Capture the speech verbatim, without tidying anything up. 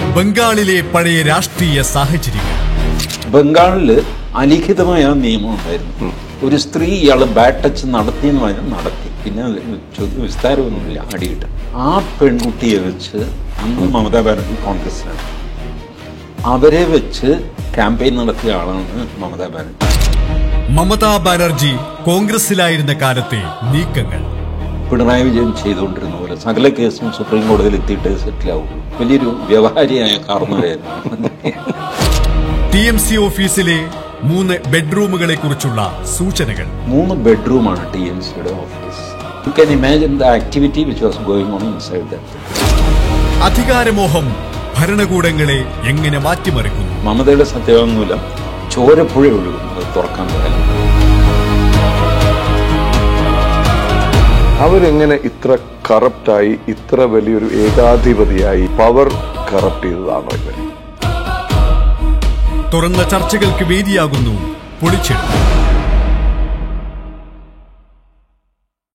ബംഗാളിലെ പഴയ രാഷ്ട്രീയ സാഹചര്യങ്ങൾ. ബംഗാളില് അലിഖിതമായ നിയമം ഉണ്ടായിരുന്നു. ഒരു സ്ത്രീ ഇയാള് ബാഡ് ടച്ച് നടത്തിയെന്ന് പറഞ്ഞാൽ നടത്തി, പിന്നെ വിസ്താരമൊന്നുമില്ല, അടിയിട്ട്. ആ പെൺകുട്ടിയെ വെച്ച് അന്ന് മമതാ ബാനർജി കോൺഗ്രസിലാണ്, അവരെ വെച്ച് ക്യാമ്പയിൻ നടത്തിയ ആളാണ് മമതാ ബാനർജി. മമതാ ബാനർജി കോൺഗ്രസിലായിരുന്ന കാലത്തെ നീക്കങ്ങൾ. പിണറായി വിജയൻ ചെയ്തുകൊണ്ടിരുന്ന പോലെ സകല കേസും സുപ്രീം കോടതിയിൽ എത്തിയിട്ട് സെറ്റിലാവും. വലിയൊരു വ്യവഹാരിയായ കാരണമായിരുന്നു. ടി എം സി ഓഫീസിലെ മൂന്ന് ബെഡ്റൂമുകളെ കുറിച്ചുള്ള സൂചനകൾ. മൂന്ന് ബെഡ്റൂമാണ് ടി എം സിയുടെ office. You can imagine the activity which was going on inside that. അധികാരമോഹം ഭരണകൂടങ്ങളെ എങ്ങനെ മാറ്റിമറിക്കുന്നു? മമതയുടെ സത്യവാങ്മൂലം ചോരപ്പുഴ ഒഴുകും, അത് തുറക്കാൻ പറ്റില്ല. അവരെങ്ങനെ ഇത്ര കറപ്റ്റായി, ഇത്ര വലിയൊരു ഏകാധിപതിയായി പവർ കറപ്റ്റ് ചെയ്തതാണോ ഇവർ? തുറന്ന ചർച്ചകൾക്ക് വേദിയാകുന്നു പൊളിച്ചെടുപ്പ്.